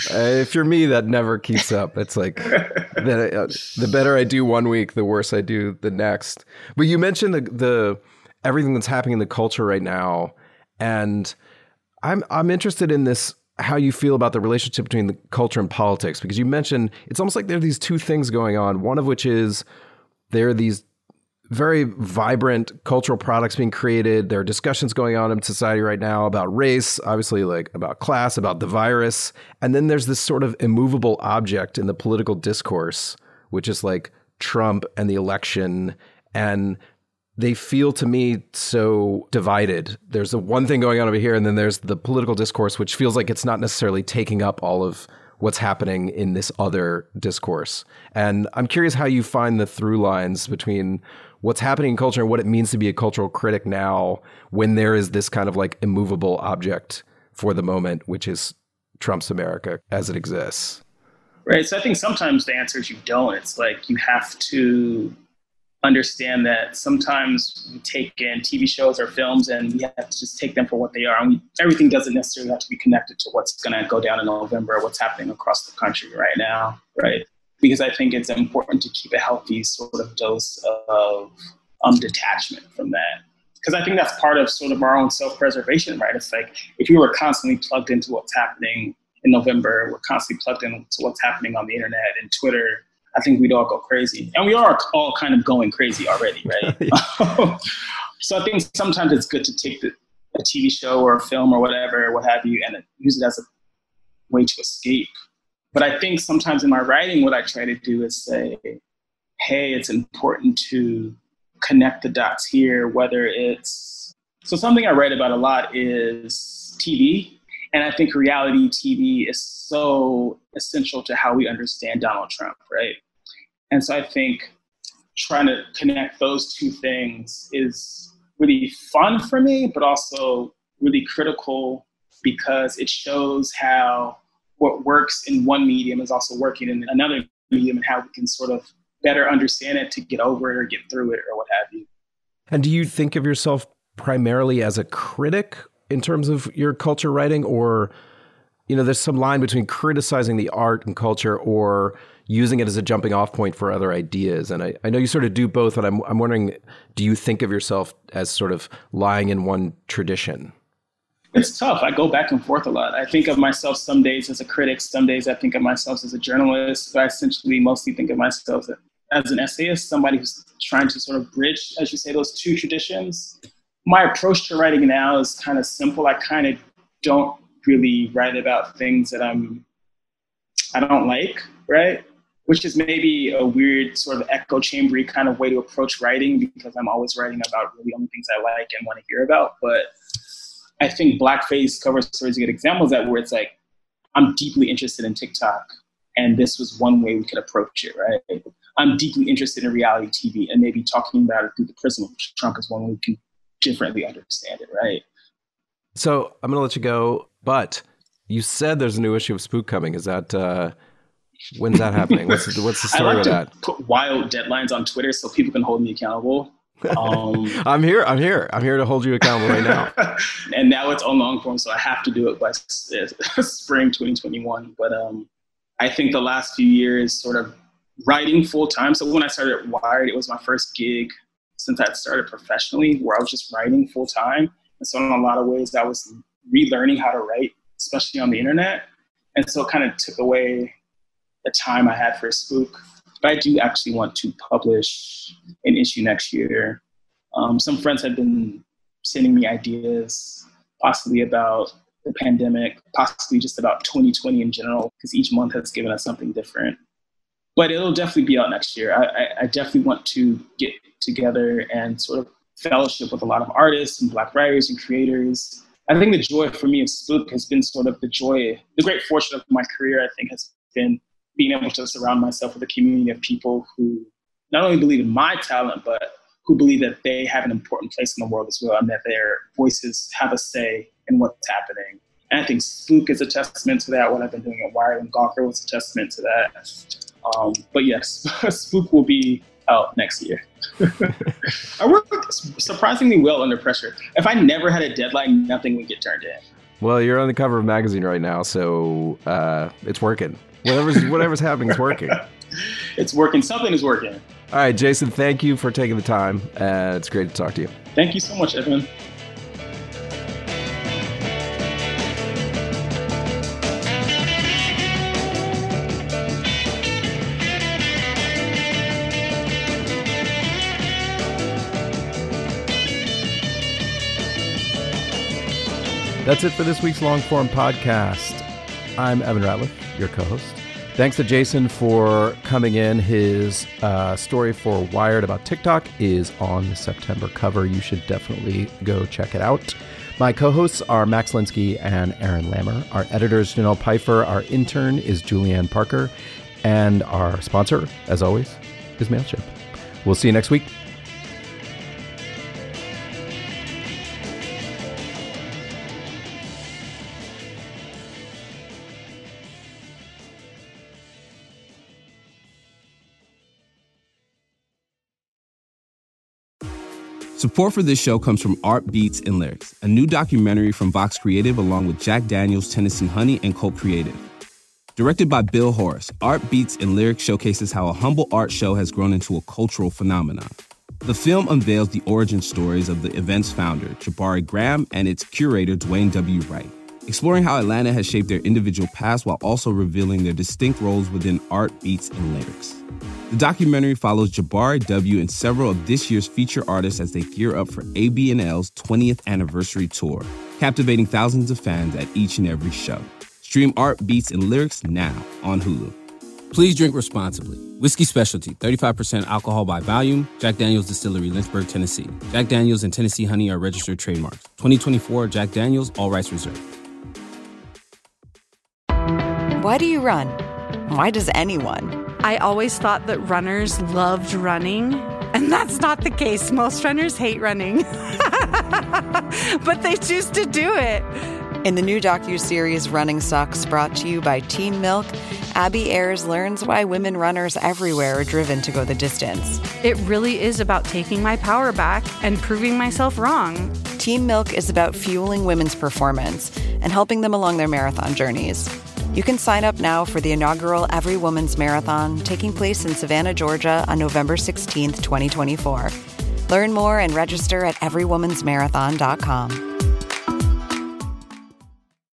if you're me, that never keeps up. It's like the, uh, the better I do one week, the worse I do the next. But you mentioned the, the everything that's happening in the culture right now, and I'm I'm interested in this, how you feel about the relationship between the culture and politics, because you mentioned it's almost like there are these two things going on. One of which is there are these very vibrant cultural products being created. There are discussions going on in society right now about race, obviously, like about class, about the virus. And then there's this sort of immovable object in the political discourse, which is like Trump and the election. And they feel to me so divided. There's the one thing going on over here, and then there's the political discourse, which feels like it's not necessarily taking up all of what's happening in this other discourse. And I'm curious how you find the through lines between what's happening in culture and what it means to be a cultural critic now, when there is this kind of like immovable object for the moment, which is Trump's America as it exists. Right. So I think sometimes the answer is you don't. It's like you have to understand that sometimes we take in T V shows or films and we have to just take them for what they are. And we, everything doesn't necessarily have to be connected to what's going to go down in November or what's happening across the country right now, right? Because I think it's important to keep a healthy sort of dose of um, detachment from that. Because I think that's part of sort of our own self-preservation, right? It's like if you were constantly plugged into what's happening in November, we're constantly plugged into what's happening on the internet and Twitter, I think we'd all go crazy. And we are all kind of going crazy already, right? So I think sometimes it's good to take the, a T V show or a film or whatever, what have you, and use it as a way to escape. But I think sometimes in my writing, what I try to do is say, hey, it's important to connect the dots here, whether it's... So something I write about a lot is T V. And I think reality T V is so essential to how we understand Donald Trump, right? And so I think trying to connect those two things is really fun for me, but also really critical because it shows how what works in one medium is also working in another medium and how we can sort of better understand it to get over it or get through it or what have you. And do you think of yourself primarily as a critic in terms of your culture writing, or, you know, there's some line between criticizing the art and culture or using it as a jumping off point for other ideas? And I, I know you sort of do both, and I'm, I'm wondering, do you think of yourself as sort of lying in one tradition? It's tough. I go back and forth a lot. I think of myself some days as a critic, some days I think of myself as a journalist, but I essentially mostly think of myself as an essayist, somebody who's trying to sort of bridge, as you say, those two traditions. My approach to writing now is kind of simple. I kind of don't really write about things that I'm, I don't like, right? Which is maybe a weird sort of echo chambery kind of way to approach writing because I'm always writing about really only things I like and want to hear about. But I think Blackface cover stories are good examples of that, where it's like, I'm deeply interested in TikTok, and this was one way we could approach it, right? I'm deeply interested in reality T V, and maybe talking about it through the prism of Trump is one way we can differently understand it, right? So I'm going to let you go, but you said there's a new issue of Spook coming. Is that, uh, when's that happening? What's the, what's the story I like with to that? Put wild deadlines on Twitter so people can hold me accountable. Um, I'm here. I'm here. I'm here to hold you accountable right now. And now it's on long form, so I have to do it by spring twenty twenty-one. But um, I think the last few years sort of writing full time. So when I started at Wired, it was my first gig since I'd started professionally, where I was just writing full time. And so in a lot of ways, I was relearning how to write, especially on the internet. And so it kind of took away the time I had for Spook. but I do actually want to publish an issue next year. Um, some friends have been sending me ideas, possibly about the pandemic, possibly just about twenty twenty in general, because each month has given us something different. But it'll definitely be out next year. I, I, I definitely want to get together and sort of fellowship with a lot of artists and Black writers and creators. I think the joy for me of Spook has been sort of the joy, the great fortune of my career, I think, has been being able to surround myself with a community of people who not only believe in my talent, but who believe that they have an important place in the world as well, and that their voices have a say in what's happening. And I think Spook is a testament to that. What I've been doing at Wired and Gawker was a testament to that. Um, but yes, Spook will be out next year. I work surprisingly well under pressure. If I never had a deadline, nothing would get turned in. Well, you're on the cover of a magazine right now, so uh, it's working. Whatever's whatever's happening is working. It's working. Something is working. All right, Jason, thank you for taking the time. Uh, it's great to talk to you. Thank you so much, Evan. That's it for this week's long-form podcast. I'm Evan Ratliff, your co-host. Thanks to Jason for coming in. His uh, story for Wired about TikTok is on the September cover. You should definitely go check it out. My co-hosts are Max Linsky and Aaron Lammer. Our editor is Janelle Pfeiffer. Our intern is Julianne Parker. And our sponsor, as always, is MailChimp. We'll see you next week. Support for this show comes from Art Beats and Lyrics, a new documentary from Vox Creative along with Jack Daniels, Tennessee Honey, and Cult Creative. Directed by Bill Horace, Art Beats and Lyrics showcases how a humble art show has grown into a cultural phenomenon. The film unveils the origin stories of the event's founder, Jabari Graham, and its curator, Dwayne W. Wright, exploring how Atlanta has shaped their individual past while also revealing their distinct roles within art, beats, and lyrics. The documentary follows Jabari W. and several of this year's feature artists as they gear up for A B and L's twentieth anniversary tour, captivating thousands of fans at each and every show. Stream Art, Beats, and Lyrics now on Hulu. Please drink responsibly. Whiskey Specialty, thirty-five percent alcohol by volume. Jack Daniels Distillery, Lynchburg, Tennessee. Jack Daniels and Tennessee Honey are registered trademarks. twenty twenty-four Jack Daniels, all rights reserved. Why do you run? Why does anyone? I always thought that runners loved running, and that's not the case. Most runners hate running, but they choose to do it. In the new docuseries Running Sucks, brought to you by Teen Milk, Abby Ayers learns why women runners everywhere are driven to go the distance. It really is about taking my power back and proving myself wrong. Teen Milk is about fueling women's performance and helping them along their marathon journeys. You can sign up now for the inaugural Every Woman's Marathon, taking place in Savannah, Georgia on November sixteenth, twenty twenty-four. Learn more and register at every woman's marathon dot com.